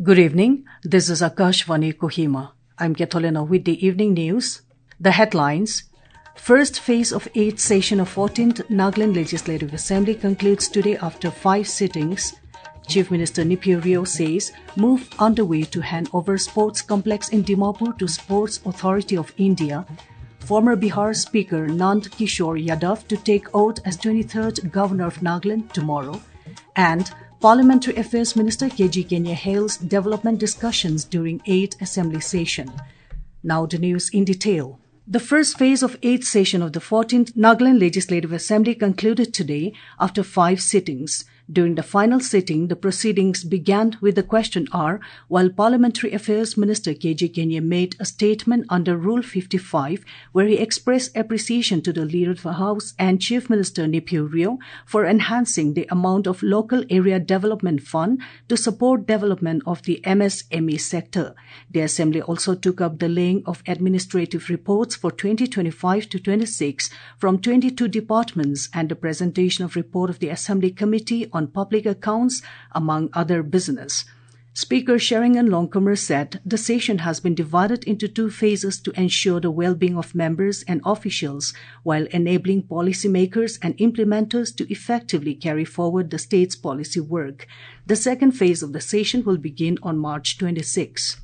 Good evening. This is Akashvani Kohima. I'm Ketolina with the evening news. The headlines. First phase of 8th session of 14th Nagaland Legislative Assembly concludes today after 5 sittings. Chief Minister Neiphiu Rio says move underway to hand over sports complex in Dimapur to Sports Authority of India. Former Bihar Speaker Nand Kishore Yadav to take oath as 23rd Governor of Nagaland tomorrow. And Parliamentary Affairs Minister KG Kenya hails development discussions during 8th Assembly session. Now the news in detail. The first phase of 8th session of the 14th Nagaland Legislative Assembly concluded today after 5 sittings. During the final sitting, the proceedings began with the question hour, while Parliamentary Affairs Minister KG Kenya made a statement under Rule 55, where he expressed appreciation to the Leader of the House and Chief Minister Neiphiu Rio for enhancing the amount of Local Area Development Fund to support development of the MSME sector. The Assembly also took up the laying of administrative reports for 2025 to 26 from 22 departments and the presentation of report of the Assembly Committee on Public Accounts, among other business. Speaker Sheringham Longcomer said the session has been divided into 2 phases to ensure the well-being of members and officials while enabling policymakers and implementers to effectively carry forward the state's policy work. The second phase of the session will begin on March 26.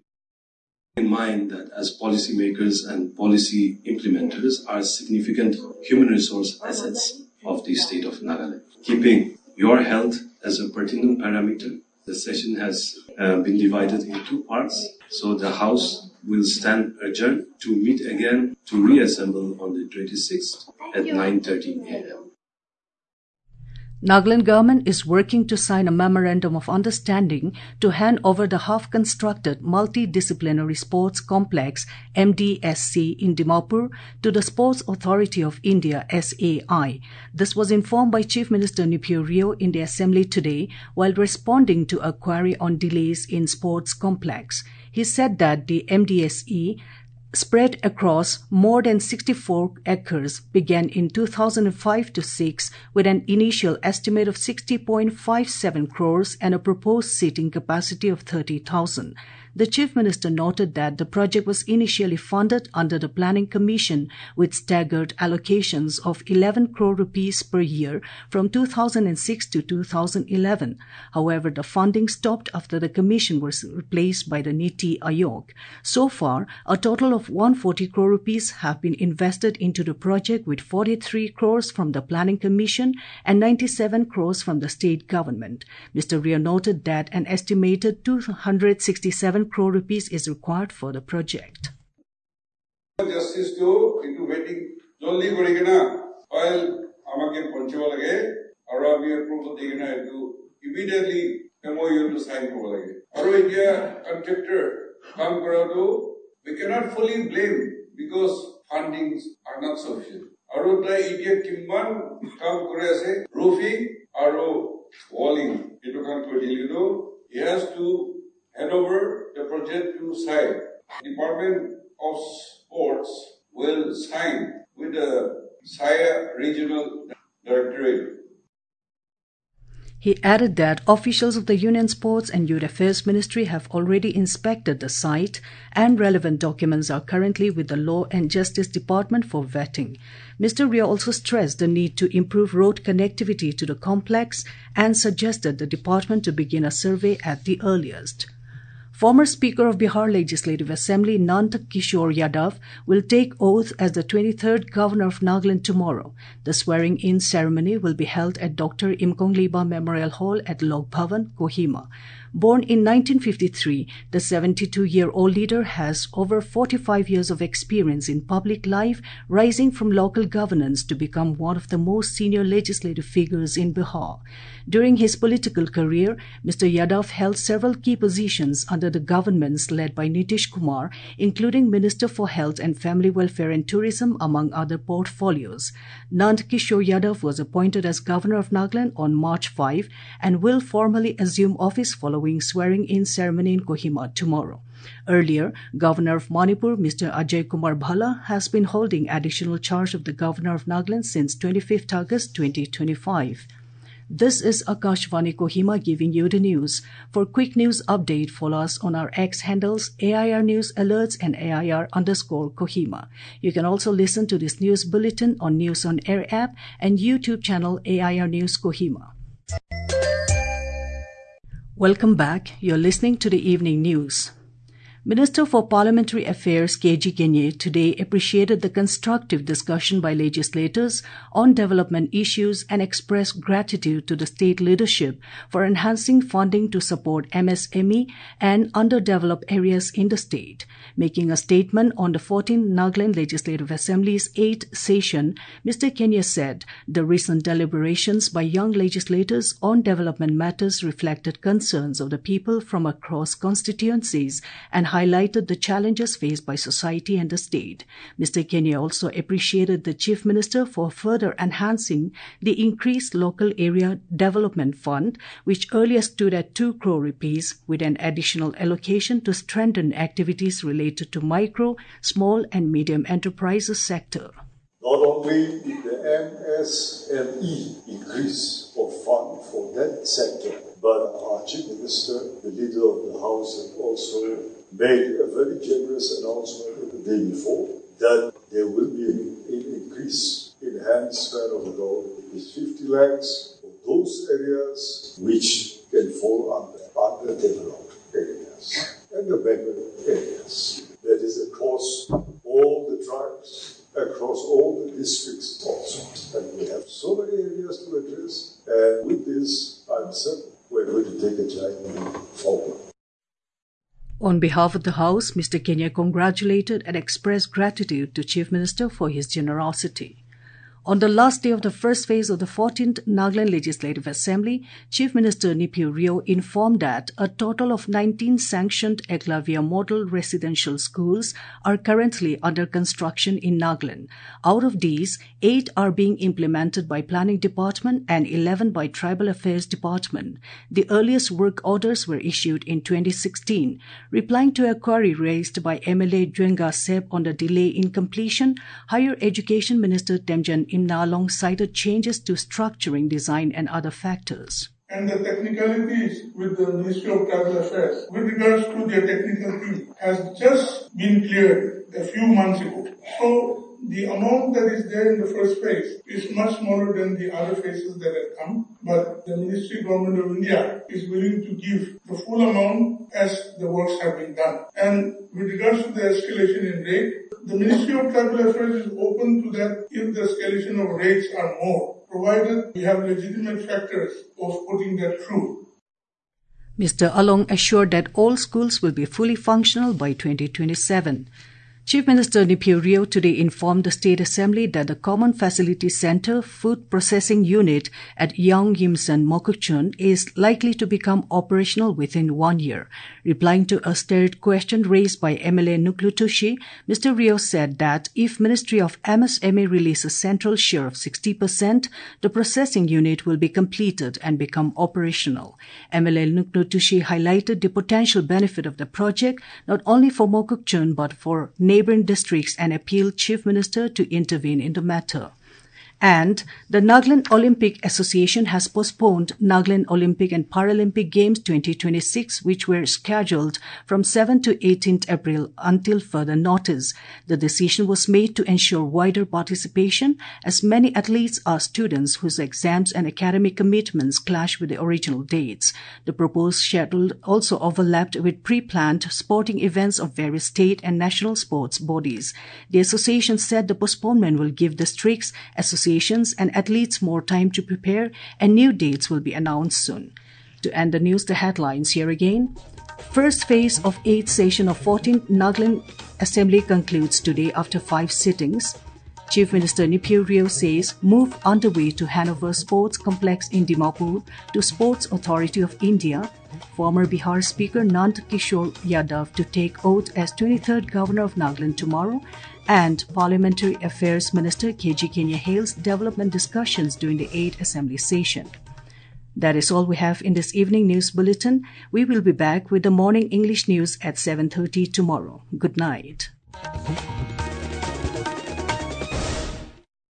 In mind that as policymakers and policy implementers are significant human resource assets of the state of Nagaland. Keeping your health as a pertinent parameter, the session has been divided in 2 parts. So the House will stand adjourned to meet again to reassemble on the 26th at 9:30 a.m. Nagaland government is working to sign a memorandum of understanding to hand over the half-constructed multidisciplinary sports complex MDSC in Dimapur to the Sports Authority of India SAI. This was informed by Chief Minister Neiphiu Rio in the Assembly today while responding to a query on delays in sports complex. He said that the MDSE spread across more than 64 acres began in 2005-6 with an initial estimate of 60.57 crores and a proposed seating capacity of 30,000. The Chief Minister noted that the project was initially funded under the Planning Commission with staggered allocations of 11 crore rupees per year from 2006 to 2011. However, the funding stopped after the commission was replaced by the Niti Aayog. So far, a total of 140 crore rupees have been invested into the project, with 43 crores from the Planning Commission and 97 crores from the state government. Mr. Rio noted that an estimated 267 crore rupees is required for the project. Justice to into waiting jolly gorigana while amake ponchiba lage aru we approve digina to immediately MOU to sign ko lage aru India contractor kam kora to we cannot fully blame because fundings are not sufficient aru the India kimban kam kore ase roofing aru walling etu kan ko dilido he has to hand over the project to SAI. Department of Sports will sign with the SAI Regional Directorate. He added that officials of the Union Sports and Youth Affairs Ministry have already inspected the site and relevant documents are currently with the Law and Justice Department for vetting. Mr. Rio also stressed the need to improve road connectivity to the complex and suggested the department to begin a survey at the earliest. Former Speaker of Bihar Legislative Assembly Nand Kishore Yadav will take oath as the 23rd Governor of Nagaland tomorrow. The swearing-in ceremony will be held at Dr. Imkong Liba Memorial Hall at Lok Bhavan, Kohima. Born in 1953, the 72-year-old leader has over 45 years of experience in public life, rising from local governance to become one of the most senior legislative figures in Bihar. During his political career, Mr. Yadav held several key positions under the governments led by Nitish Kumar, including Minister for Health and Family Welfare and Tourism, among other portfolios. Nand Kishore Yadav was appointed as Governor of Nagaland on March 5 and will formally assume office following swearing-in ceremony in Kohima tomorrow. Earlier, Governor of Manipur, Mr. Ajay Kumar Bhalla, has been holding additional charge of the Governor of Nagaland since 25th August 2025. This is Akashvani Kohima giving you the news. For quick news update, follow us on our X handles AIR News Alerts and AIR_Kohima. You can also listen to this news bulletin on News on Air app and YouTube channel AIR News Kohima. Welcome back. You're listening to the evening news. Minister for Parliamentary Affairs KG Kenye today appreciated the constructive discussion by legislators on development issues and expressed gratitude to the state leadership for enhancing funding to support MSME and underdeveloped areas in the state. Making a statement on the 14th Nagaland Legislative Assembly's 8th session, Mr. Kenye said the recent deliberations by young legislators on development matters reflected concerns of the people from across constituencies and highlighted the challenges faced by society and the state. Mr. Kenye also appreciated the Chief Minister for further enhancing the increased local area development fund, which earlier stood at 2 crore rupees, with an additional allocation to strengthen activities related to micro, small and medium enterprises sector. Not only did the MSME increase of fund for that sector, but our Chief Minister, the Leader of the House, had also made a very generous announcement the day before that there will be an increase in hand span of about 50 lakhs for those areas which can fall under underdeveloped areas and the backward areas. That is across all the tribes, across all the districts also. And we have so many areas to address, and with this, I'm certain we're going to take a giant leap forward. On behalf of the House, Mr. Kenye congratulated and expressed gratitude to Chief Minister for his generosity. On the last day of the first phase of the 14th Nagaland Legislative Assembly, Chief Minister Nepiu Rio informed that a total of 19 sanctioned Eklavya model residential schools are currently under construction in Nagaland. Out of these, 8 are being implemented by Planning Department and 11 by Tribal Affairs Department. The earliest work orders were issued in 2016. Replying to a query raised by MLA Juenga Seb on the delay in completion, Higher Education Minister Temjan Imnalong cited changes to structuring, design and other factors. And the technicalities with the Ministry of Tribal Affairs with regards to their technical team has just been cleared a few months ago. So the amount that is there in the first phase is much smaller than the other phases that have come. But the Ministry Government of India is willing to give the full amount as the works have been done. And with regards to the escalation in rate, the Ministry of Tribal Affairs is open to that if the escalation of rates are more, provided we have legitimate factors of putting that through. Mr. Along assured that all schools will be fully functional by 2027. Chief Minister Nepiu Rio today informed the State Assembly that the Common Facilities Centre Food Processing Unit at Yeong Yimsan, Mokokchung is likely to become operational within 1 year. Replying to a stirred question raised by MLA Nuklutushi, Mr. Rio said that if Ministry of MSME releases central share of 60%, the processing unit will be completed and become operational. MLA Nuklutushi highlighted the potential benefit of the project not only for Mokokchung but for neighbouring districts and appealed Chief Minister to intervene in the matter. And the Nagaland Olympic Association has postponed Nagaland Olympic and Paralympic Games 2026, which were scheduled from 7 to 18th April until further notice. The decision was made to ensure wider participation, as many athletes are students whose exams and academic commitments clash with the original dates. The proposed schedule also overlapped with pre-planned sporting events of various state and national sports bodies. The association said the postponement will give districts, associations and athletes more time to prepare, and new dates will be announced soon. To end the news, the headlines here again. First phase of 8th session of 14th Nagaland Assembly concludes today after 5 sittings. Chief Minister Nepiu Rio says move underway to Hanover Sports Complex in Dimapur to Sports Authority of India. Former Bihar Speaker Nand Kishore Yadav to take oath as 23rd Governor of Nagaland tomorrow. And Parliamentary Affairs Minister KG Kenye hails development discussions during the 8th Assembly session. That is all we have in this evening news bulletin. We will be back with the morning English news at 7:30 tomorrow. Good night.